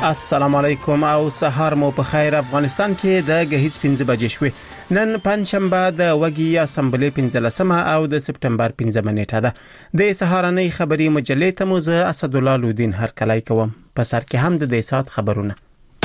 السلام علیکم او سهار مو په خیر. افغانستان کې د غهیز 5 بجې شوې. نن پنځشنبه د وګي اسمبلی 15 او د سپټمبر 15 نیټه ده. د سهارنۍ خبري مجلې ته مو زه اسدالله لودین هرکلی کوم. په سر کې هم د دې سات خبرونه.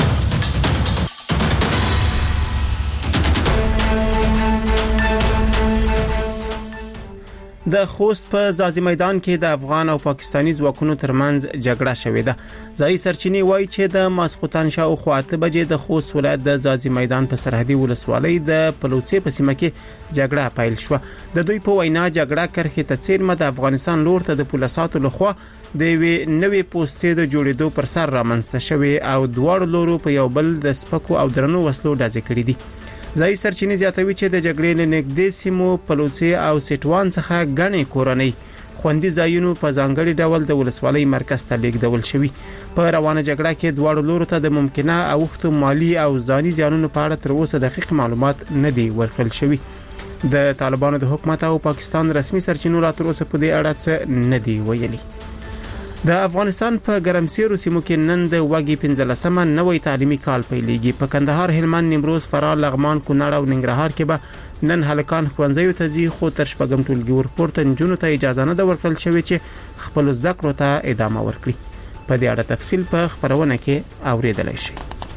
د خوست په ځاځي میدان کې د افغان او پاکستانی ځواکونو ترمنځ جګړه شوې ده. ځای سرچینې وایي چې د ماسخوتن شاوخوا 8 بجې د خوست ولایت د ځاځي میدان په سرحدي ولسوالۍ د پلوڅې په سیمه کې جګړه پیل شوه. د دوی په وینا جګړه کرخې ته څیرمه د افغانستان لور ته د پولیساتو لخوا د نوې پوسټې د جوړېدو پر سر رامنځته شوې او دواړو لورو په یو بل د سپکو او درنو وسلو ډزې کړې دي. ځای سرچینې زیاتوي چې د جګړې له نږدې سیمو پلوڅې او سټوان څخه غني کورنۍ خوندي ځایونو په ځانګړي ډول د ولسوالۍ مرکز ته لیږدول شوی. په روانه جګړه کې دواړو لورو ته د ممکنه اوښتو مالی او ځاني زیانونو په اړه تر اوسه دقیق معلومات نه دي ورکړل شوی. د طالبانو د حکومت او پاکستان رسمي سرچینو لا تر اوسه په دې اړه څه نه دی ویلي. د افغانستان په ګرمسیرو سیمو کې نن د وګي 15 نوې تعلیمي کال پیلېږي. په کندهار، هلمند، نیمروز، فراه، لغمان، کونړ او ننګرهار کې به نن هلکان ښوونځیو ته ځي، خو تر شپږم ټولګي ورپورته نجونو ته اجازه نه ده ورکړل شوې چې خپل زده کړو ته ادامه ورکړي. په دې اړه تفصیل په خبرونه کې اوریدلای شئ.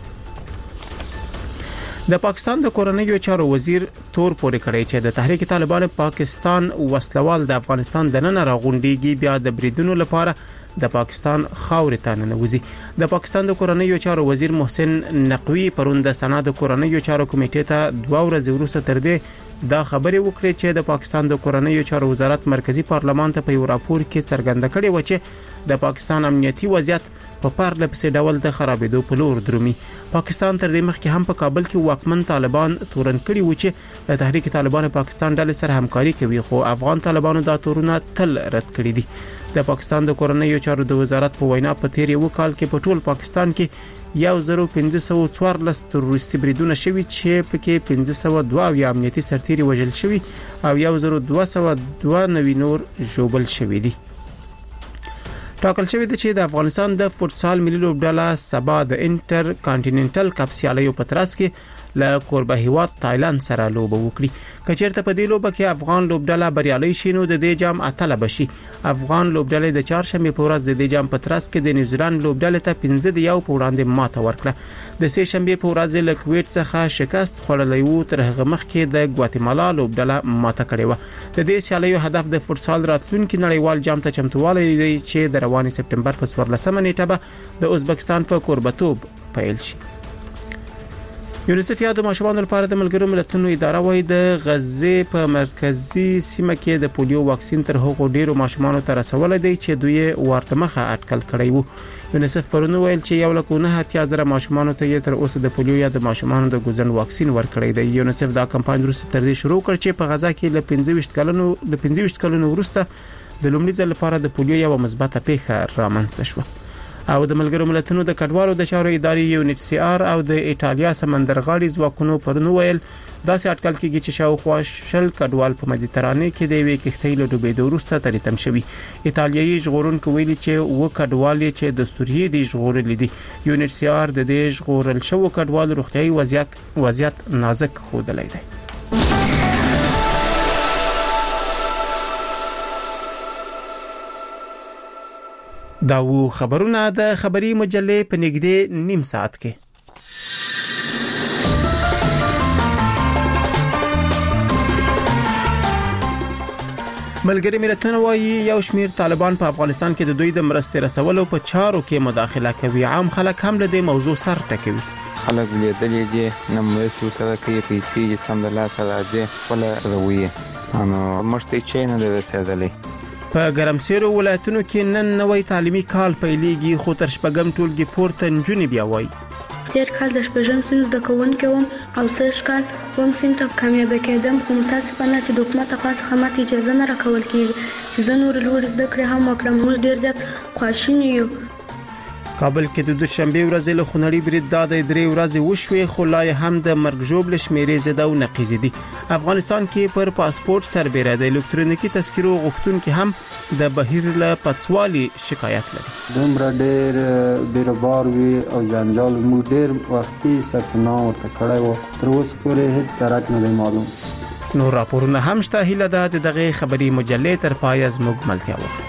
د پاکستان د کورنیو چارو وزیر تور پورې کړی چې د تحریک طالبان پاکستان وسلوال د افغانستان د نن راغونډيږي بیا د بریدونو لپاره د پاکستان خاورې ته ننوځي. د پاکستان د کورنیو چارو وزیر محسن نقوی پرون د سنا د کورنیو چارو کمیټې ته 2 ورځې وروسته تر دې دا خبرې وکړې چې د پاکستان د کورنیو چارو وزارت مرکزی پارلمان ته په یو راپور کې څرګنده کړې و چې د پاکستان امنیتي وضعیت په پرله پسې ډول د خرابېدو په لور درومي. پاکستان تر دې مخکې هم په کابل کې واکمن طالبان تورن کړي و چې د تحریک طالبان پاکستان ډلې سره همکاري کوي، خو افغان طالبانو دا تورونه تل رد کړي دي. د پاکستان د کورنیو چارو د وزارت په وینا په تیر یو کال کې په ټول پاکستان کې 1514 تروریستي بریدونه شوي چې پکې 1502 امنیتي سرتیري وژل شوي او 1202 نور ژوبل شوي دي. ټاکل شوی دی چې د افغانستان د فوتسال ملي لوبډله سبا د انټر کانټیننټل کپ سیالیو په ترڅ کې له کوربه هیواد تایلند سره لوبه وکړي. کچېرته په دې لوبه کې افغان لوبډله بریالي شي نو د دې جام اتله بشي. افغان لوبډله د چهارشنبه په ورځ د دې جام په ترڅ کې د نیوزیلند لوبډله ته 5-1 په وړاندې ماته ورکړه. د سه شنبه په ورځ له کویت څخه شکست خوړلې وو، تر هغه مخکې د ګواتیمالا لوبډله ماته کړې و. د دې سیالیو هدف د فوتسال راتلونکي نړیوال جام ته چمتووالی دی چې د رواني سپټمبر په 14 نیټه به د ازبکستان په کوربتوب پیل شي. یونیسف یا د ماشومانو لپاره د ملګرو ملتونو اداره وايي د غزې په مرکزی سیمه کې د پولیو واکسین تر هغو ډیرو ماشومانو ته رسول دی چې دوی ورته مخه اټکل کړی وو. یونیسف پرون ویل چې 1,900,000 ماشومانو ته تر اوسه د پولیو یا د ماشومانو د ګوزن واکسین ورکړی دی. یونیسف دا کمپاین وروسته تر دې شروع کړ چې په غزا کې له 25 کلونو وروسته د لومړي ځل لپاره د پولیو یو مثبته پیښه رامنځته شوه. او د ملګرو ملتونو د کډوالو د چارو ادارې UNHCR او د ایټالیا سمندرغاړي ځواکونو پرون ویل داسې اټکل کېږي چې شاوخوا 10 کډوال په مدیترانه کې د یوې کښتۍ له ډوبېدو وروسته تریتم شوي. ایټالیایي ژغورونکو ویلي چې و کډوال چې د سوریې د ژغورل دي. UNHCR د دې ژغورل شوو کډوالو روغتیايي وضعیت نازک ښودلی دی. دا و خبرونه د خبري مجلې په نږدې نیم ساعت کې. ملګری ملتونه وايي یو شمیر طالبان په افغانستان کې د دوی د مرستې رسولو په چارو کې مداخله کوي. عام خلک هم له دې موضوع سر ټکوي. خلک لیدلې دي نه مرستې سره کوي، پیسې سم د لاس راځي ولا روي انو مشته چې نه رسیدلې. په ګرمسیرو ولایتونو کې نن نوې تعلیمي کال پیلېږي، خو تر شپږم ټولګي پورته نجونې بیا وایي تیر کال د شپږم صنف د کوونکو او سږ کال اووم صنف ته کامیاب کېدم، خو متاسفانه چې د حکومت لخوا څخه ماته اجازه نه راکول کېږي چې زه نور لوړ زده کړې هم وکړم. موږ ډېر زیات خواشیني یو. کابل کې د دوشنبه ورځې له خونړي برید د 3 ورځې وشوي خو لا هم د مرګ ژوبل شمیرې زده او نقیزې دي. افغانستان کې پر پاسپورت سربېره د الکترونیکي تذکرو غوښتونکو هم د بهیر له پڅوالي شکایت لري. دومره ډېر بیروبار وی او جنجال مو ډېر وختي سفنا ورته کړی و، تر اوسه پورې هیڅ درک نه دی معلوم. نور راپورونه هم شته. هیله ده د دغه خبري مجلې تر پای زموږ ملتیا وکړي.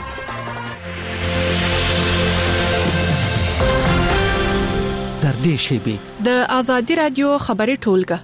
در دې شیبه د آزادي رادیو خبري ټولګه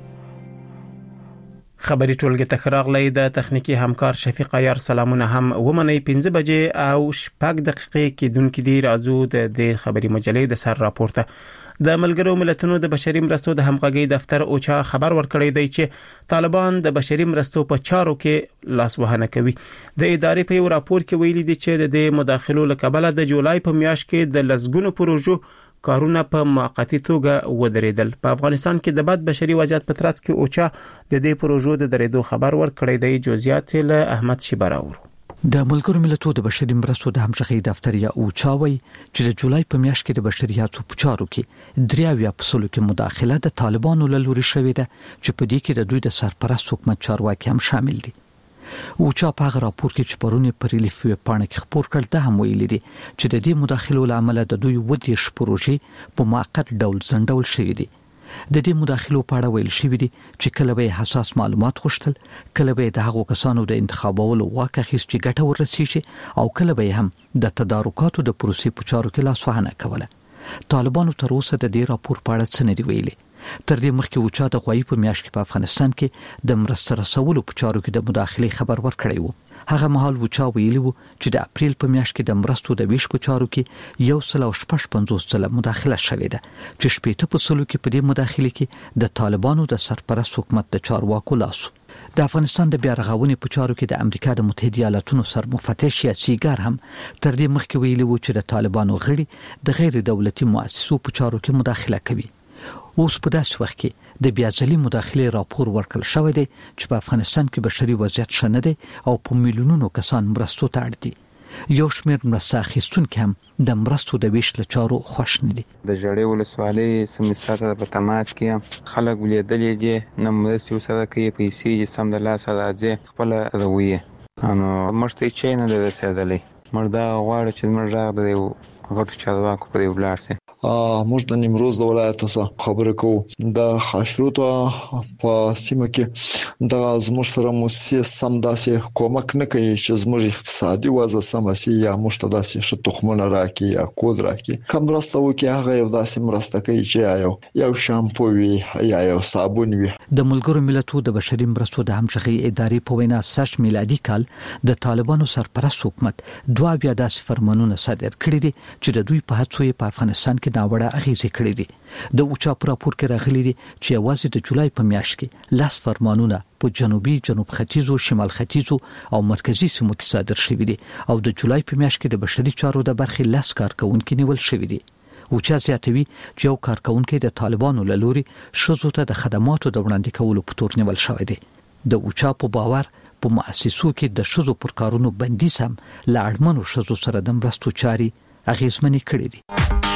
ته راغلی د تخنیکی همکار شفیق عیار سلامونه هم ومني. 15 بجې او 6 دقیقې کې دونکو دی راځو د خبري مجلې د سر راپورته. د ملګرو ملتونو د بشري مرستو د همغږي دفتر اوچا خبر ورکړی دی چې طالبان د بشري مرستو په چارو کې لاس وهنه کوي. د ادارې په راپور کې ویلي دي چې د مداخلو لکبله د جولای په میاشت کې د لسګونو پروژو کارونه په موقتی توګه ودرېدل. په افغانستان کې د بد بشري وضعیت په ترڅ کې اوچا د دې پروژو د درېدو خبر ورکړی دی. جزئیات له احمد شیبراور. د ملګرو ملتونو د بشري مرستو د همغږي دفتر یا اوچا وایي چې د جولای په میاشت کې د بشري هڅو په چارو کې 3% کې مداخله د طالبانو له لوري شوې ده چې په دې کې د دوی د سرپرست حکومت چارواکي هم شامل دي. اوچا په هغه راپور کې چې پرونی پر ریلیف ویب پاڼه کې خبر کړ ده هم ویلي دي چې د دې مداخلو لامل د دوی ودی پروژې په موقت ډول ځنډول شوې دي. د دې مداخلو په اړه ویل شوې دي چې کله به حساس معلومات غوښتل، کله به د هغو کسانو د انتخابولو واک اخیست چې ګټه ورسیږي او کله به هم د تدارکاتو د پروسې په چارو کې لاس وهنه کوله. طالبانو تر اوسه د دې راپور په اړه څه نه دی ویلي. تر دې مخکې اوچا د غوي په میاشت کې په افغانستان کې د مرستو رسولو په چارو کې د مداخلې خبر ورکړی وو. هغه مهال اوچا ویلي وو چې د اپریل په میاشت کې د مرستو د ویش په چارو کې 155 ځله مداخله شوې ده چې 80% کې په دې مداخله کې د طالبانو د سرپرست حکومت د چارواکو لاس. د افغانستان د بیارغونې په چارو کې د امریکا د متحده ایالاتونو سرمفتش یا سیګار هم تر دې مخکې ویلي وو چې د طالبانو غړي د غیر دولتي مؤسسو په چارو کې مداخله کوي. اوس په داسې وخت کې د بیاځلي مداخلې راپور ورکړل شوی دی چې په افغانستان کې بشري وضعیت ښه نه دی او په میلیونونو کسان مرستو ته اړ دي. یو شمېر مرسته اخیستونکي هم د مرستو د ویش له چارو خوښ نه دي. د جړې ولسوالۍ سمستر سره په تماس کې خلک ولیدلې دي نه مرستې سره کوي پیسې سم د لاس راځي خپل رویه انو مشته چې نه رسیدلې مردا غواړي چې موږ راغلو غټ چارواکو په ولاړ سي. موږ د نیمروز د ولایت څخه خبرې کوو. د خاشروط په سیمه کې د زموږ سره موسسې سم داسې کومک نه کوي چې زموږ اقتصادي وضع سم شي یا موږ ته داسې ش تخمونه راکړي یا کود راکړي. کوم مرسته وکړي هغه یو داسې مرسته کوي چې یو شامپو وي یا یو صابون وي. د ملګرو ملتونو د بشري مرستو د همغږي ادارې په وینا سش میلادي کال د طالبانو سرپرست حکومت 2 بیا داسې فرمانونه صادر کړي دي چې د دوی په هڅو په افغانستان کې ناوړه اغیزې کړې دي. د اوچا په راپور کې راغلي دي چې یوازې د جولای په میاشت کې 10 فرمانونه په جنوب ختیځو، شمال ختیځو او مرکزی سیمو کې صادر شوي دي او د جولای په میاشت کې د بشري چارو د برخې 10 کارکونکو نیول شوي دي. اوچا زیاتوي چې یو کارکونکو د طالبانو له لوري شذو ته د خدماتو د وړاندې کولو په تور نیول شوی دی. د اوچا په باور په مؤسسو کې د شذو پر کارونو بندیز هم لاړمنو شذو سره د مرستو چاري اغیزمنې کړې دي.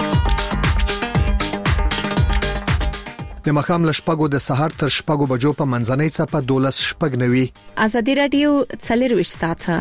د مخام لشپګو د سحر تر شپګو بجو په منځنۍ څپه 12:09 آزادي رادیو 24 ساعته.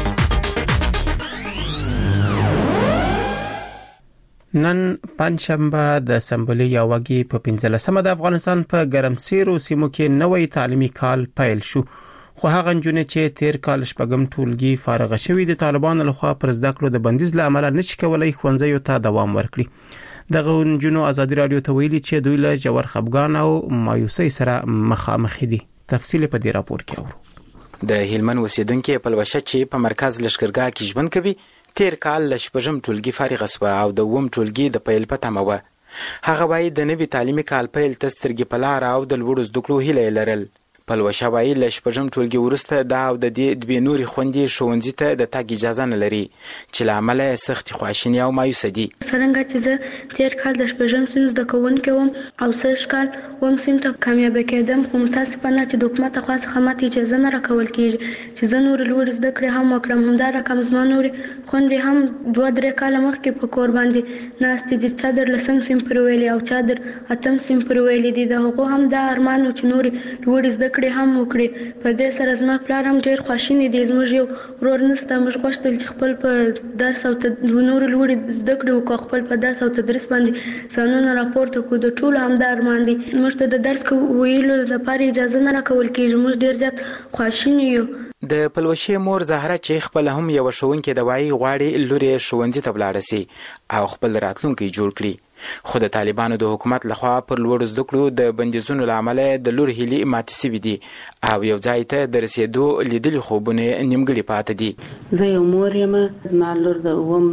نن پنځشنبه د سمبولي یاوګي په 15مه د افغانستان په ګرمسیرو سیمو کې نوې تعلیمي کال پیل شو. خو هغه جنونه چې تیر کال شپږم ټولګي فارغ شوی د طالبانو لخوا پر زده کړو د بندیز له امله نشي کولای ښوونځیو ته دوام ورکړي. دغه جنونو آزادي رادیو ته ویلي چې دوی له جوړ خفګان او مایوسۍ سره مخامخ دي. تفصیل په دې راپور کې اورو. د هلمند اوسیدونکو په لوشه چې په مرکز لشکرګاه کې ژوند کوي تیر کال له شپږم ټولګي فارغ شو او د اووم ټولګي د پیل په تمه و. هغه وايي د نوي تعلیمي کال پیل ته سترګې په لار او د لوړو زده کړو هیله لرل. پلوشه وایي له شپږم ټولګي وروسته دا او د دې دوې نورې خوندې ښوونځي ته د تګ اجازه نه لري چې له امله یې سختې خواشیني او مایوسه دي. څرنګه چې زه تېر کال د شپږم صنف زده کوونکی وم او سږ کال اووم صنف ته کامیابه کېدم، خو متاسفانه چې د حکومت لخوا څخه ماته اجازه نه راکول کېږي چې زه نورې لوړې زده کړې هم وکړم. همدارقم زما نورې خویندې هم 2-3 کاله مخکې په کور باندې ناستې دي، چا در 10م صنف پورې ویلي او چا در 8م صنف پورې ویلي دي. د هغو هم دا ارمان و چې نورې لوړې زده کړې هم وکړي. په دې سره زما پلار هم ډېر خواشینی دی. زموږ یو ورور نشته، موږ غوښتل چې خپل په درس او نورې لوړې زده کړې وکړو، خپل په درس او تدریس باندې ځانونه راپورته کړو. د ټولو همدا ارمان دی. موږ ته د درس ویلو لپاره اجازه نه راکول کېږي. موږ ډېر زیات خواشیني یو. د پلوشې مور زهره چې خپل هم یو ښوونکې د وایي غواړي لور یې ښوونځي ته ولاړه سي او خپل راتلونکی جوړ کړي، خو د طالبانو د حکومت لخوا پر لوړو زده کړو د بندیزونو له امله د لور هیلې ماتې سوي دي او یو ځای ته د رسېدو لیدلي خوبونه نیمګړي پاتې دي. زه یو مور یم. زما لور د 9م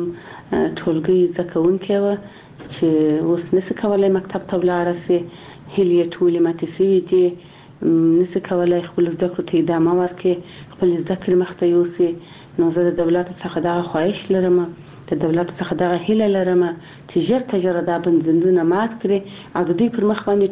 ټولګي زده کوونکې وه چې اوس نشي کولی مکتب ته ولاړه سي. هیلې یې ټولې ماتې سوي دي، نشي کولی خپل زده کړو ته ادامه ورکړي، خپل زده کړې مخته یوسي. نو زه د دولت څخه دغه خواهش لرم، د دولت څخه دغه هیله لرم چې ژر تر ژره دا بندیزونه مات کړي او د دوی پر مخ باندې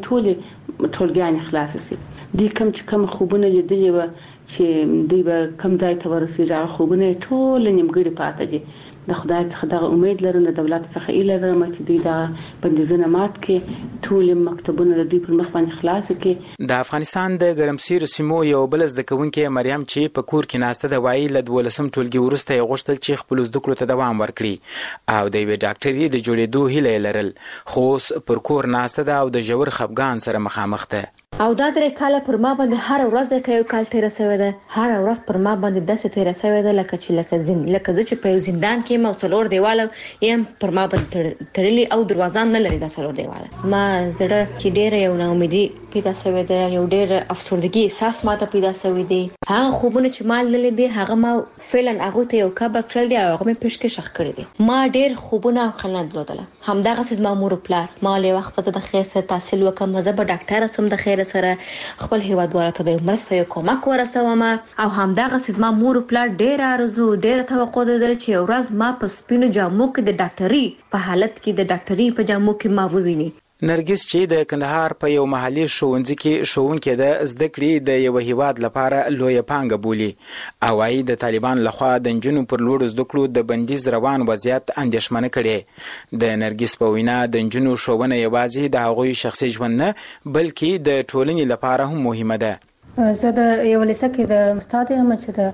ټولګیانې خلاص شي. دوی کوم خوبونه لیدلي وه چې دوی به کوم ځای ته ورسېږي، هغه خوبونه یې ټول نیمګړي پاتې دي. د خدای څخه دغه امید لرم، د دولت څخه هیله لرم چې دوی دغه بندیزونه مات کړي، ټول مکتبونه د دوی پر مخ باندې خلاص کړي. د افغانستان د ګرمسیرو سیمو یو بل زده کوونکې مریم چې په کور کې ناسته ده وایي له 12م ټولګي وروسته یې غوښتل چې خپل زده کړو ته دوام ورکړي او د یوې ډاکټري د جوړېدو هیله یې لرل، خو اوس پر کور ناسته ده او د ژور خفګان سره مخامخ ده. او دا 3 کاله پر ما باندې هر ورځ د یو کال تیر شوی ده، هر ورځ پر ما باندې داسې تیر شوی ده لکه زه چې په زندان کې مو څلور دیواله یم پر ما باندې تړلي او دروازه نه لري. دا څلور دیواله ما زړه کې ډېر یو ناامیدي پیدا شوی ده، یو ډېر افسردګي احساس ماته پیدا شوی دی. هغه خوبونه چې ما لیدل دي هغه ما فعلا هغه ته یو کبر کړل دي او هغه مې پېشکش کړی دي. ما ډېر خوبونه او خلنه درلودل. همدغه سیس ما مور پلار ما له وخت په د خیر سره تحصیل وکم، زه به ډاکټر سم د خیر سره خپل هیوادوالو ته به مرسته یو کومک ورسوم او همدغه سیس ما مور پلار ډېر ارزو ډېر توقع درلود چې ورځ ما په سپینو جامو کې د ډاکټري په حالت کې د ډاکټري په جامو کې ما وویني. نرګس چې د کندهار په یو محلي ښوونځي کې ښوونکې د زده کړې د یو هیواد لپاره لویه پانګه بولي او وايي د طالبان لخوا د نجونو پر لوړو زده کړو د بندیز روان وضعیت اندېښمنه کړي. د نرګس په وینا د نجونو ښوونه یوازې د هغوی شخصي ژوند نه بلکې د ټولنې لپاره هم مهمه ده. زه د یو لیسه کې د استاد یم چې د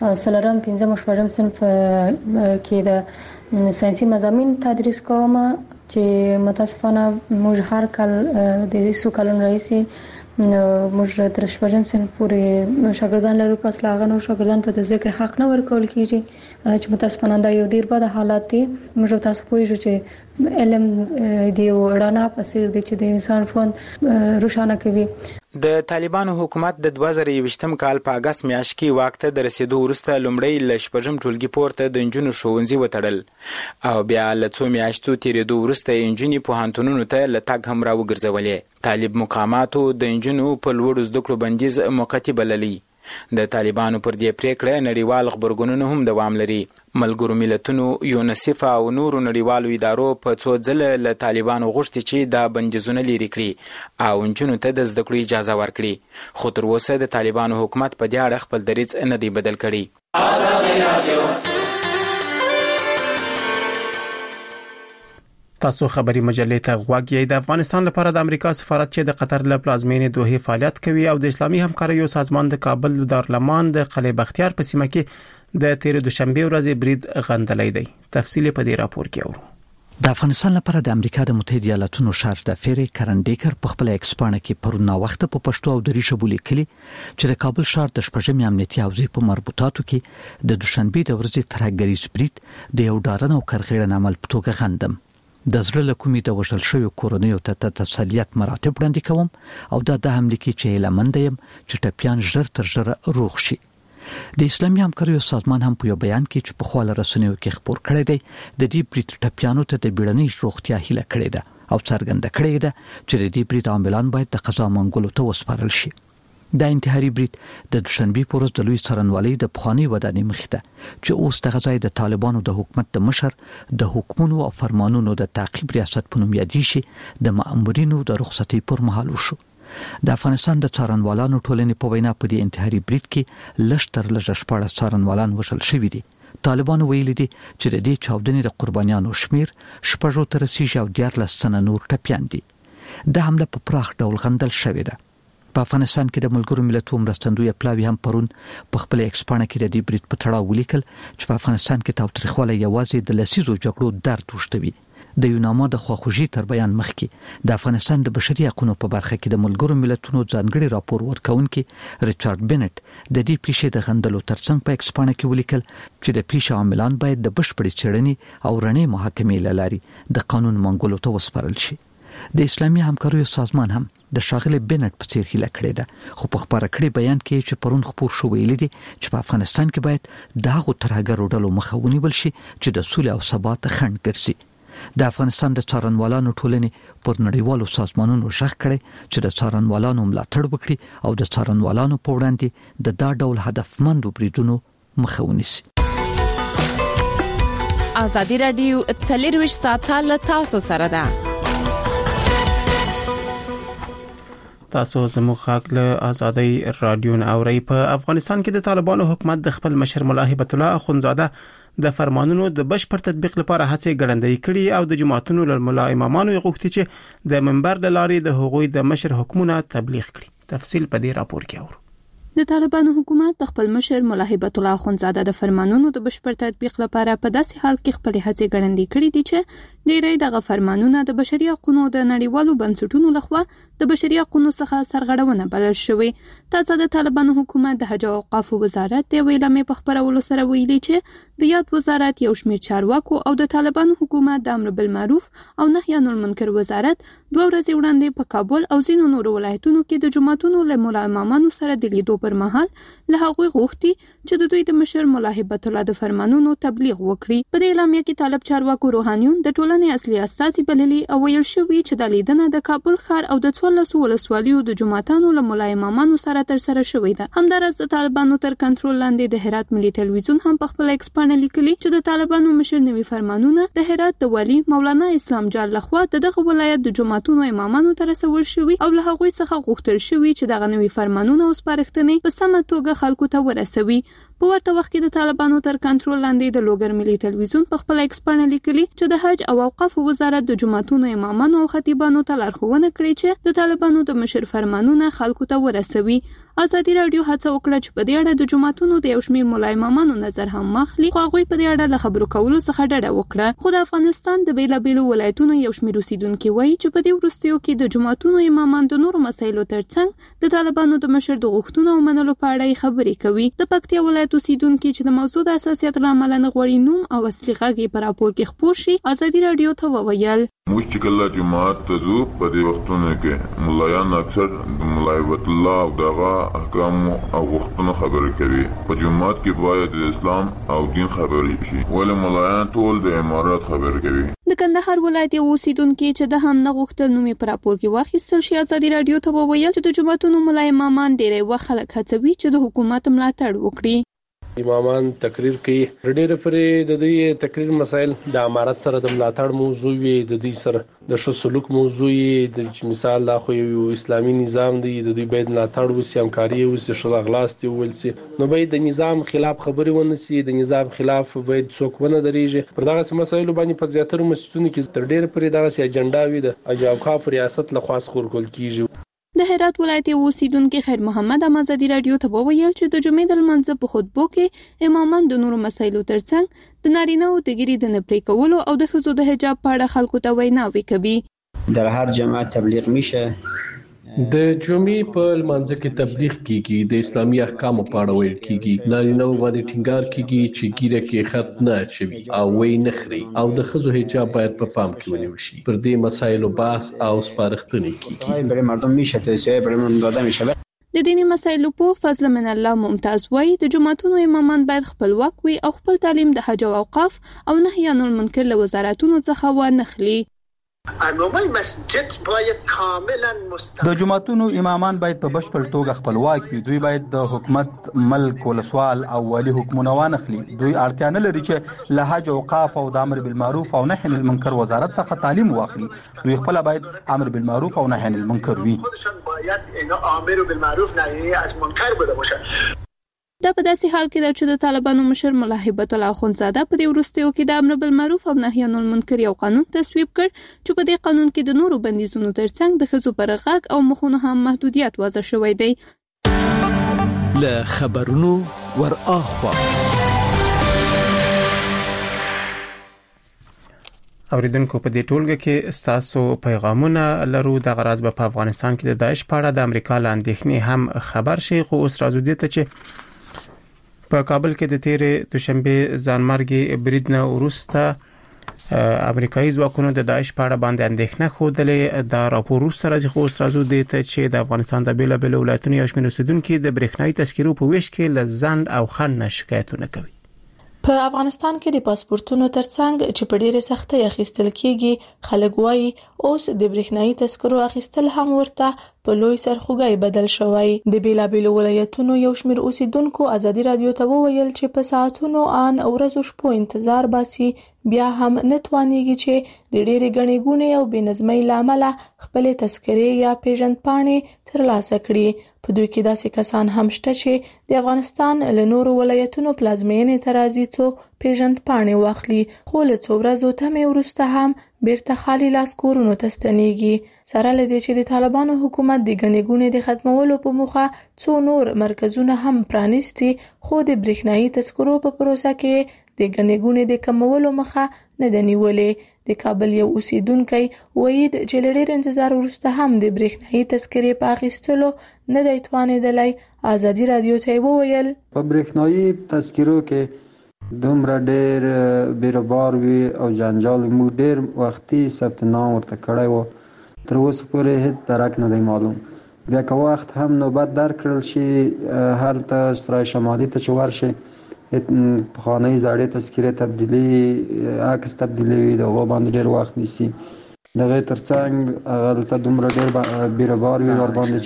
4م 5م 6م صنف کې د ساينسي مضامین تدریس کوم چې متاسفانه موږ هر کال د 2 کلونو راځي موږ تر 6م صنف پورې شاګردان لرو، پس لاغه نو شاګردان ته د ذکر حق نه ورکول کیږي چې متاسفانه دا یو ډیر بد حالت دی. موږ تاسو پوهیږو چې علم دی وړاندې په سر دی چې د انسان ژوند روښانه کوي. د طالبانو حکومت د 2020م کال په اگست میاشت کې واک ته د رسیدو وروسته لومړی له 6م ټولګي پورته د نجونو ښوونځي وتړل او بیا له 2 میاشتو تیرېدو وروسته نجونې پوهنتونونو ته له تګ هم راوګرځولې. طالب مقاماتو د نجونو په لوړو زده کړو بندیز موقتي بللی. د طالبانو پر دې پریکړه نړیوال خبرګونونه هم دوام لري. ملګرو ملتونو، یونیسف او نورو نړیوالو ادارو په څو ځله له طالبانو غوښتي چې دا بندیزونه لرې کړي او نجونو ته د زده کړو اجازه ورکړي، خو تر اوسه د طالبانو حکومت په دې اړه خپل دریځ نه دی بدل کړی. تاسو خبري مجلې ته غوږ یې. د افغانستان لپاره د امریکا سفارت چې د قطر له پلازمینې دوحه فعالیت کوي او د اسلامي همکاریو سازمان د کابل د دارالمان د قلعه بختیار په سیمه کې د تیر دوشنبه ورځې برید غندلې دی. تفصیل په دې راپور کې اورو. د افغانستان لپاره د امریکا د متحده ایالاتونو شهر د فری کرنډیکر په خپل ایکسپانه کې پرونه وخت په پښتو او دری شبولې کلی چې د کابل شهر د شپږمې امنیتي حوزې په مربوطاتو کې د دوشنبه د ورځې ترهګریز برید د یو ډارن او کرغېړن عمل په توګه غندم. د زړه له کومې د وژل شویو کورنیو ته تسلیت مراتب وړاندې کوم او دا د حمله کې چې لمند یم چې ټپيان ژر تر ژره روغ شي. د اسلامي همکاریو سازمان هم په یو بیان کې چې په خواله رسنیو کې خبر کړی دی د دې برید ټپيانو ته د بیړنۍ روغتیا هیله کړې ده او څرګنده کړې ده چې د دې برید عاملان باید د قضا منګولو ته وسپارل شي. د انتحاري برید د دوشنبه پر ورځ د لوی څارنوالۍ د پخوانی ودانۍ مخې ته چې اوس د غزای د طالبانو د حکومت د مشر د حکومتونو او فرمانونو د تعقیب ریاست په نوم یادې شي د مأمورینو د رخصتۍ پر مهال وشو. د افغانستان د څارنوالانو ټولنې په وینا په دې انتحاري برید کې لشتر لږ شپږ څارنوالان وشل شوي دي. طالبانو ویلي دي چې د دې چاودنې د قربانیانو شمیر شپږو ته رسیږي او 14 تنه نور ټپیان دي. د حمله په پراخ ډول غندل شوې ده. په افغانستان کې د ملګرو ملتونو مرستندوی پلاوی هم پرون په خپل ایکسپانه کې د دې برید په تړاو ولیکل چې په افغانستان کې تاوتریخوالی یوازې د لسیزو جګړو درد وشتوي. د یوناما د خواخوږي تر بیان مخکې د افغانستان د بشري حقوقو په برخه کې د ملګرو ملتونو ځانګړي راپور ورکونکي ریچارډ بنټ د دې پیښې د غندلو ترڅنګ په ایکسپانه کې ولیکل چې د پیښې عاملان باید د بشپړې څېړنې او رڼې محاکمې لاري د قانون منګولو ته وسپارل شي. د اسلامي همکاریو سازمان هم د شاغلي بنټ په څیر هیله کړې ده، خو په خبره کړې بیان کې چې پرون خبر شو ویلي دي چې په افغانستان کې باید دغه ترهګرو ډلو مخه ونیول شي چې د سولې او ثبات خنډ ګرځي. د افغانستان د څارنوالانو ټولنې پر نړیوالو سازمانونو شخ کړي چې د څارنوالانو ملاتړ وکړي او د څارنوالانو په وړاندې د دا ډول هدفمند بریدونو مخه ونیسي. ازادي رادیو 24 ساعته له تاسو سره ده. تاسو زموږ غږ له آزادۍ رادیو نه اورئ. په افغانستان کې د طالبانو حکومت د خپل مشر مولا هبت الله اخونزاده د فرمانونو د بشپړ تطبیق لپاره هڅې ګړندۍ کړي او د جماعتونو له مولا امامانو غوښتي چې د منبر د لارې د هغوی د مشر حکمونه تبلیغ کړي. تفصیل په دې راپور کې اورو. د طالبانو حکومت د خپل مشر مولا هبت الله اخونزاده د فرمانونو د بشپړ تطبیق لپاره په داسې حال کې خپل هڅې ګړندۍ کړې دي چې ډېری دغه فرمانونه د بشري حقوقو د نړیوالو بنسټونو لخوا د بشري حقوقو څخه سرغړونه بلل شوې. تاسو د طالبانو حکومت د حج او اوقاف وزارت د ویلمې په خبرولو سره ویلي چې د یاد وزارت یو شمېر چارواکو او د طالبانو حکومت د امر بالمعروف او نهي عن المنکر وزارت 2 ورځې وړاندې په کابل او ځینو نورو ولایتونو کې د جماعتونو له مولا امامانو سره د لیدو پر مهال له هغوی غوښتي چې د دوی د مشر مولا هبت الله د فرمانونو تبلیغ وکړي. په دې اعلامیه کې طالب چارواکو روحانیون د ټولنې اصلي اساسي بللي او ویل شوی چې د لیدنه د کابل ښار او د 14 ولسوالیو د جماعتانو له مولا امامانو سره تر سره شوې ده. همدارس د طالبانو تر کنټرول لاندې د هرات ملي ټلویزیون هم په خپل ایکسپانه لیکلي چې د طالبانو مشر نوي فرمانونه د هرات د والی مولانا اسلام جان لخوا دغه ولایت د جماعتونو امامانو ته رسول شوی او له هغوی څخه غوښتل شوی چې دغه نوي فرمانونه او سپارښتنې په سمه توګه خلکو ته ورسوي. په ورته وخت کې د طالبانو تر کنټرول لاندې د لوګر ملي ټلویزیون په خپل ایکسپانه لیکلي چې د حج او اوقاف وزارت د جماعتونو امامانو او خطیبانو ته لارښوونه کړې چې د طالبانو د مشر فرمانونه خلکو ته ورسوي. ازادي رادیو هڅه وکړه چې په دې اړه د جماعتونو د یو شمېر مولا امامانو نظر هم مخلي، خو هغوی په دې اړه له خبرو کولو څخه ډډه وکړه. خو د افغانستان د بیلابیلو ولایتونو یو شمېر اوسیدونکي وایي چې په دې وروستیو کې د جماعتونو امامان د نورو مسایلو ترڅنګ د طالبانو د مشر د غوښتنو او منلو په اړه خبرې کوي. د پکتیا ولایت اوسیدونکي چې د موضوع د اساسیت لامل نه غوړي نوم او اصلي غږ په راپور کې خپور شي ازادي رادیو ته وویل موږ چې کله جماعت ته ځو په دې وختونو کې ملایان اکثر د مولا هبت الله او دغه احکام او غوښتنو خبرې کوي. په جماعت کې باید د اسلام او دین خبرې شي، ولې ملایان ټول د امارات خبرې کوي. د کندهار ولایت یو اوسیدونکي چې د هم نه غوښتل نوم په راپور کې واخیستل شي ازادي رادیو ته وویل چې د جماعتونو مولا امامان ډېری وخت خلک هڅوي چې د حکومت ملاتړ وکړي. امامان تقریر کوي، ډېر پرې د دوی تقریر مسایل د امارت سره د ملاتړ موضوع وي، د دوی سره د ښه سلوک موضوع وي، د مثال لا خو یو اسلامي نظام دی، د دوی باید ملاتړ وشي، همکاري وشي، ښه اغلاستي وویل شي، نو باید د نظام خلاف خبرې ونه شي، د نظام خلاف باید څوک ونه درېږي. پر دغه مسایلو باندې په زیاتره مسجدونو کې تر ډېر پرې دغه اجنډا وي د حج او اوقاف ریاست لخوا خورکول کیږي. د هرات ولایت اوسیدونکو خیر محمد آزادي رادیو ته وویل چې د جمعې د لمانځه په خطبو کې امامان د نورو مسایلو ترڅنګ د نارینه او د ګیري د نه پرې کولو او د ښځو د حجاب په اړه خلکو ته ویناوي کوي. در هر جماعت تبلیغ میشه، د جمعې په لمانځه کې تبلیغ کیږي، د اسلامي احکامو په اړه ویل کیږي، نارینه باندې ټینګار کیږي چې ګیره کې خط نه اچوي او وی نه خري او د ښځو حجاب باید په پام کې ونیول شي. پر دې مسایلو بحث او سپارښتنې کیږي. برای مردم میشه توصیه برای مردم داده میشه. د دینی مسایلو په فضل من الله ممتاز وای د جماعتونو امامان باید خپلواک وي او خپل تعلیم د حج او اوقاف او نهي عن المنکر له وزارتونو څخه ونه خلي. عمومي مسجد باید کاملا د جماعتونو امامان باید په بشپړ توګه خپلواک وي. دوی باید د حکومت، ملک، ولسوال او والی حکمونه وانخلي. دوی اړتیا نه لري چې له حج، اوقاف او د امر بالمعروف او نهي عن المنکر وزارت څخه تعلیم واخلي. دوی خپل باید امر بالمعروف او نهي عن المنکر وي. خودشان باید اینا امر بالمعروف نهی از منکر بوده باشه. دا په داسې حال کې ده چې د طالبانو مشر ملا هیبت الله اخوندزاده په دې وروستیو کې د امر بالمعروف او نهي عن المنکر یو قانون تصویب کړ چې په دې قانون کې د نورو بندیزونو ترڅنګ د ښځو پر غږ او مخونو هم محدودیت وضع شوی دی. له خبرونو ور اخوا اوریدونکو په دې ټولګه کې ستاسو پیغامونه لرو. د غراض په افغانستان کې د داعش په اړه د امریکا لاندېخنې هم خبر شي، خو اوس راځو دې ته چې په کابل کې د تیرې دوشنبه ځانمرګي برید نه وروسته امریکایي ځواکونو د داعش په اړه باندې اندېښنه خوده. دا راپور وروسته راځي، خو اوس راځو دې ته چې د افغانستان د بیلابیلو ولایتونو یو شمېر اوسیدونکو د برېښنايي تذکرو په ویش کې له ځنډ او خنډ نه شکایتونه کوي. په افغانستان کې د پاسپورتونو ترڅنګ چې په ډېره سختۍ اخیستل کیږي، خلک وایي اوس د برېښنايي تذکرو اخیستل هم ورته په لوی سرخوږی بدل شوی. د بیلابیلو ولایتونو یو شمېر اوسیدونکو ازادي رادیو ته وویل چې په ساعتونو ان ورځو شپو انتظار باسي، بیا هم نه توانېږي چې د ډېرې ګڼې ګوڼې او بېنظمۍ له امله خپلې تذکرې یا پیژندپاڼې ترلاسه کړي. په دوی کې داسې کسان هم شته چې د افغانستان له نورو ولایتونو پلازمېنې ته راځي څو پیژندپاڼې واخلي، خو له څو ورځو تمې وروسته هم بیرته خالي لاس کورونو ته ستنېږي. سره له دې چې د طالبانو حکومت د ګڼې ګوڼې د ختمولو په موخه څو نور مرکزونه هم پرانیستي، خو د برېښنايي تذکرو په پروسه کې د ګڼې ګوڼې د کمولو مخه نه ده نیولې. د کابل یو اوسیدونکی وایي چې له ډېر انتظار وروسته هم د برېښنايي تذکرې په اخیستلو نه دی توانېدلی. ازادي رادیو ته وویل په برېښنايي تذکرو کې دومره ډېر بیروبار وي او جنجال. موږ ډېر وختي ثبت نام ورته کړی و، تر اوسه پورې هیڅ درک نه دی معلوم. بیا که وخت هم نوبت درکړل شي هلته سرای شمالي ته چې ورشي پخوانۍ زړې تذکرې تبدیلي عکس تبدیلوي، د هغو باندې ډېر وخت نیسي. د هغې ترڅنګ هغلته دومره ډېر بیروبار وي ورباندې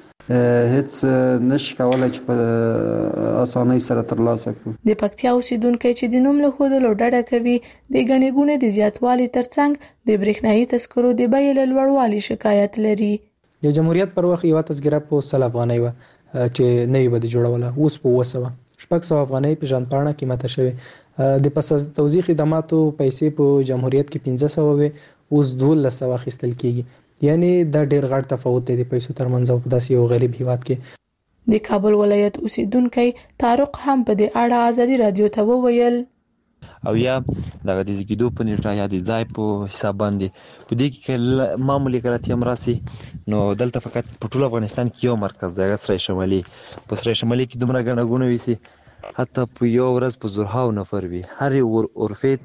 چې هیڅ نشي کولی چې په اسانۍ سره ترلاسه کړو. د پکتیا اوسیدونکی چې د نوم له ښودلو ډډه کوي، د ګڼې ګوڼې د زیاتوالي ترڅنګ د برېښنايي تذکرو د بیې له لوړوالي شکایت لري. د جمهوریت پر وخت یو تذکره په 100 افغانۍ و چې نوې بده جوړوله، اوس په 200 شپږ سوه افغانۍ پیژندپاڼه قیمته شوې. د پس از توزیع خدماتو پیسې په جمهوریت کې 1500 وې، اوس 1200 اخیستل کیږي. یعنی دا ډېر غټ تفاوت دی د پیسو ترمنځ او په داسې یو غریب هیواد کې. د کابل ولایت اوسیدونکی طارق هم په دې اړه ازادي رادیو ته وویل او یا دغه د زیږیدو په نیټه یا د ځای په حساب باندې په دې کې معمولی غلطي هم راسي. نو دلته فقط په ټول افغانستان کې یو مرکز دی، سرای شمالي. په سرای شمالي کې دومره ګڼه ګوڼه وي چې حتی په یو ورځ په زرهاو نفر وي. هر عرفې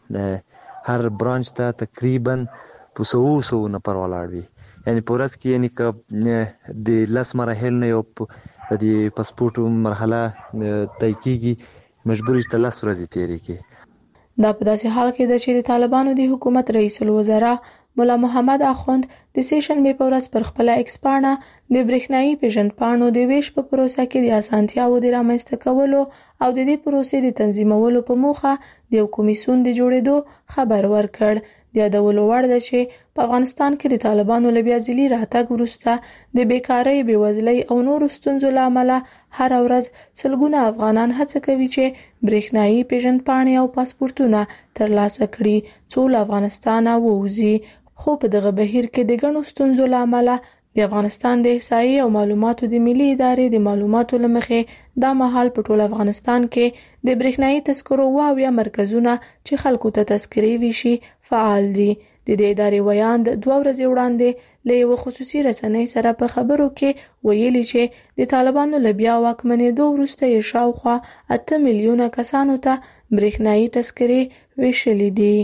ته هر برانچ ته تقریبا په 100 نفر ولاړ وي. یعنی په ورځ کې یعنی که د 10 مراحل نه یو د پاسپورت مرحله طی کیږي، مجبور یې 10 ورځې تیرې کړي. دا په داسې حال کې ده چې د طالبانو د حکومت رئیس الوزرا مولا محمد اخوند د سې شنبې په ورځ پر خپل ایکس پاڼه د برېښنايي پیژندپاڼو د ویش په پروسه کې د اسانتیاوو د رامنځته کولو او د دې پروسې د تنظیمولو په موخه د یو کمیسیون د جوړېدو خبر ورکړ. د یادولو وړ ده چې په افغانستان کې د طالبانو له بیا ځلي راتګ وروسته د بیکارۍ، بېوزلۍ او نورو ستونزو له امله هره ورځ سلګونه افغانان هڅه کوي چې برېښنايي پیژندپاڼې او پاسپورتونه ترلاسه کړي څو له افغانستانه ووځي. خو په دغه بهیر کې د ګڼو ستونزو له امله د افغانستان د احصایې او معلوماتو د ملي ادارې د معلوماتو له مخې دا مهال په ټول افغانستان کې د برېښنايي تذکرو واویا مرکزونه چې خلکو ته تذکرې ویشي فعال دي. د دې ادارې ویاند 2 ورځې وړاندې له یو خصوصي رسنۍ سره په خبرو کې ویلي چې د طالبانو له بیا واکمنېدو وروسته یې شاوخوا 8 میلیونه کسانو ته برېښنايي تذکرې ویشلې دي.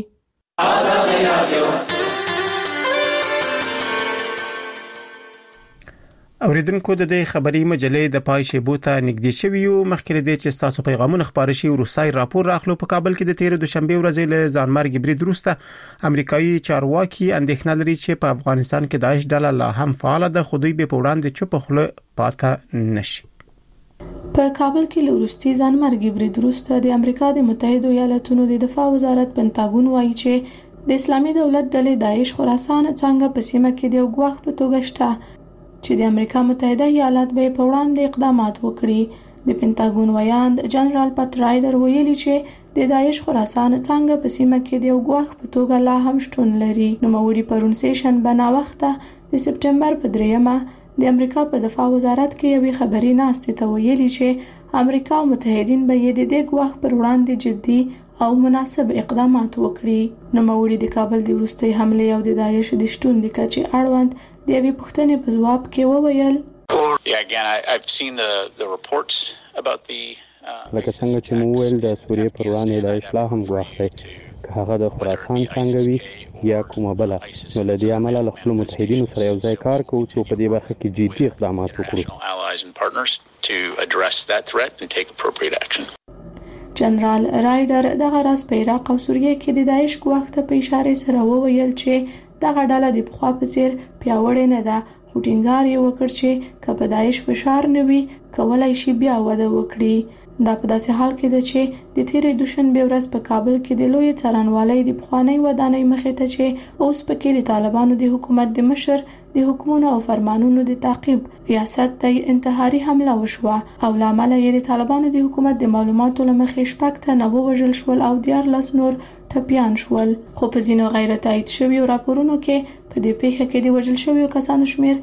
اوریدونکو د دې خبري مجلې د پای شیبو ته نږدې شوی یو مخکې د چې تاسو پیغامونه خبري شي روسي راپور راخلو په کابل کې د 13 دوشنبه ورځې له ځانمرګ برید وروسته امریکایي چارواکي اندېښنه لري چې په افغانستان کې داعش ډله لا هم فعال ده خو دوی به په وړاندې چوپ خوله پاته نشي. په کابل کې له وروستي ځانمرګ برید وروسته د امریکا د متحده ایالاتونو د دفاع وزارت پنټاګون وایي چې د اسلامي دولت ډلې داعش خراسان څنګه په سیمه کې د غواخ په توګه شته چې د امریکا متحده ایالات به په وړاندې اقدامات وکړي. د پنټاګون ویاند جنرال پټ رایډر ویلي چې د داعش خراسان څنګه په سیمه کې د غواخ په توګه لا هم شتون لري. نو موري پرون سیشن بنا وخته د سپټمبر په 3 د امریکا په دفاع وزارت کې یوې خبري ناستې ته ویلي چې امریکا او متحدین به د دې غواخ پر وړاندې جدي او مناسب اقدامات وکړي. نو موري د کابل د وروستي حمله او د داعش د شتون د کچې اړوند د یوې پوښتنې په ځواب کې وویل لکه څنګه چې مو ویل د سوریې پر وړاندې د اصلاح هم غواخ دی که هغه د خراسان څنګه وي یا کومه بله نو له دې امله له خپلو متحدینو سره یو ځای کار کوو چې په دې برخه کې جدي اقدامات وکړو. جنرال رایډر دغه راز په عراق او سوریه کې د داعش غواخ ته په اشاره سره وویل چې دغه ډله د پخوا په څیر پیاوړې نه ده خو ټینګار یې وکړ چې که په داعش فشار نه وي کولای شي بیا وده وکړي. دا په داسې حال کې ده چې د 13 دوشنبه ورځ په کابل کې د لوی څارنوالۍ د پخوانی ودانۍ مخې ته چې اوس پکې د طالبانو د حکومت د مشر د حکومتونو او فرمانونو د تعقیب ریاست ته انتحاري حمله وشوه او لامل یې د طالبانو د حکومت د معلوماتو لمخې شپږ تنه ووژل شول او 14 نور ټپيان شول. خو په ځینو غیر تایید شویو راپورونو کې په دې پیښه کې د وژل شویو کسانو شمیر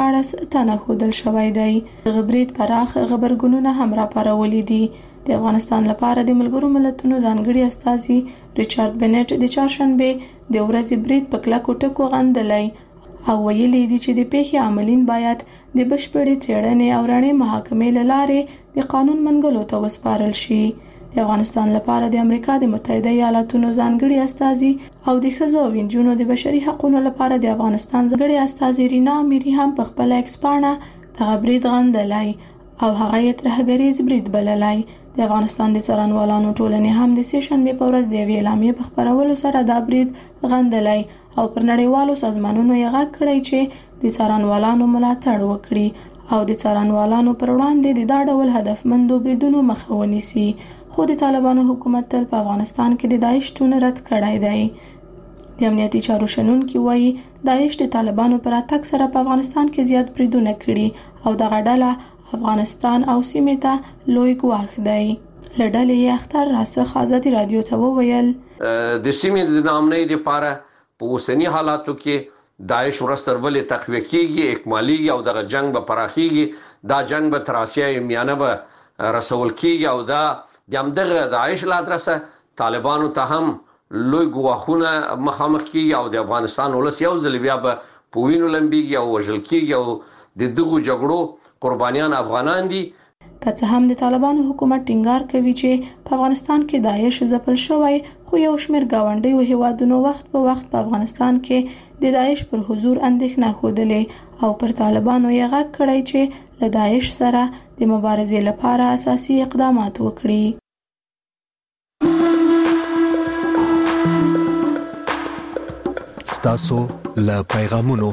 14 تنه ښودل شوی دی. غبرګون پراخ غبرګونونه هم راپارولي دي. د افغانستان لپاره د ملګرو ملتونو ځانګړي استازي ریچارډ بنټ د چهارشنبه د ورځې برید په کلکو ټکو غندلی او ویلي دي چې د پیښې عاملین باید د بشپړې څېړنې او رڼې محاکمې له لارې د قانون منګلو ته وسپارل شي. د افغانستان لپاره د امریکا د متحده ایالاتونو ځانګړي استازي او د ښځو او نجونو د بشري حقوقو لپاره د افغانستان ځانګړي استازي رینا میری هم په خپل ایکسپانه د برید غندلی او هغه یې ترهګریز برید بللی. د افغانستان د څارنوالانو ټولنې هم د سیشنبه په ورځ د یوې اعلامیې په خبرولو سره دا برید غندلی او پر نړیوالو سازمانونو یې غږ کړی چې د څارنوالانو ملاتړ وکړي او د څارنوالانو پر وړاندې د دا ډول هدفمندو بریدونو مخه ونیسي. خو د طالبانو حکومت تل په افغانستان کې د داعش شتون رد کړی دی. د امنیتي چارو شنونکي وایي داعش د طالبانو پر اتک سره په افغانستان کې زیات بریدونه کړي او دغه ډله افغانستان او سیمې ته لوی ګواښ دی. له ډلې یې اختر راسخ ازادي رادیو ته وویل د سیمې د نامنۍ لپاره په اوسنی حالاتو کې داعش ورستربلې تقویه کیږي اکماليږي او دغه جنگ به پراخیږي. دا جنگ به تر آسیای میانه به رسول کیږي او دا د همدغه داعش له ادرسه طالبانو ته هم لوی ګواښونه مخامخ کیږي او د افغانستان ولس یو ځل بیا به په وینو لمبیږي او وژل کیږي او د دغو جګړو قربانیان افغانان دي. که څه هم د طالبانو حکومت ټینګار کوي چې په افغانستان کې داعش ځپل شوی خو یو شمېر ګاونډیو هیوادونو وخت په وخت په افغانستان کې د داعش پر حضور اندېښنه ښودلې او پر طالبانو یې غږ کړی چې له داعش سره د مبارزې لپاره اساسي اقدامات وکړي. ستاسو له پیغامونو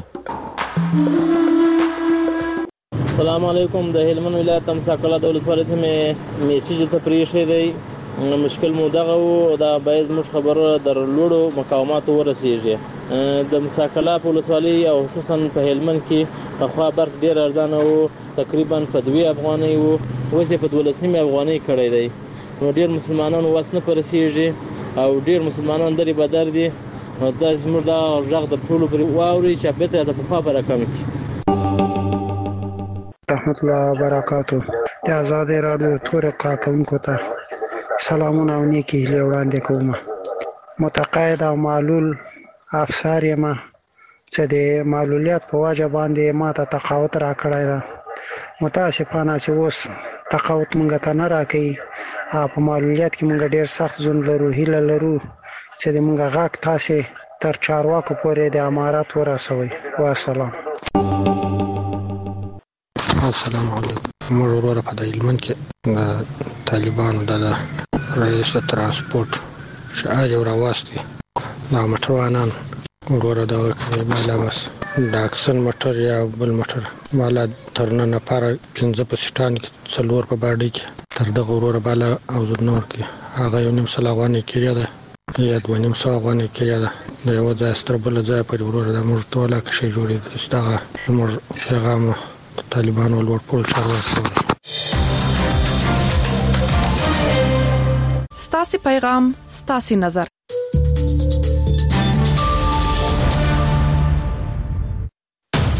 السلام علیکم. د هلمند ولایت تمساقلا د ولسوالۍ ته میسیج ته پریښی دی. مشکل مو دغه و دا باید موږ خبره در لوړو مقاماتو ورسیږي. د مساقلا په ولسوالۍ او خصوصا په هلمند کې پخوا برق ډیر ارزانه و تقریبا په 2 افغانۍ و اوس یې په 12 افغانۍ کړی دی. نو ډیر مسلمانان واس نه پرسیږي او ډیر مسلمانان درې بدر دي. دا زموږ دا غږ د ټولو پر واوري چې بیت د پخوا پر رقم کې رحمت الله وبرکاتو. د آزاد رادیو تور کارکونکو ته سلامونه او نیکی هیلې وړاندې کوم. متقاعد او معلول افسر یم چې د معلولیت په وجه باندې ما ته تقاعد راکړی ده. متاسفانه چې اوس تقاعد مونږ ته نه راکوي. په معلولیت کې مونږ ډیر سخت ژوند لرو. هیله لرو چې د مونږ غږ تاسې تر چارواکو پورې د امارات ورسوي. والسلام. السلام علیکم. موږ وروره په هلمند کې د طالبانو د رئیس ترانسپورت شعار یو راواستي دا موټروانان وروره دغه بالا بس د اکسن موټر یا بل موټر بالا تر نن لپاره 15 په سټان کې 4 په باډي کې تر دغه وروره بالا او نور کې هغه یو نیم سل افغانۍ کړی ده یا 2.5 افغانۍ کړی ده د یو ځای ستر بل ځای پر وروره د موږ ټوله کې شي جوړې دغه موږ پیغام طالبانو لوړ پول شروع ستاسو پیغام ستاسو نظر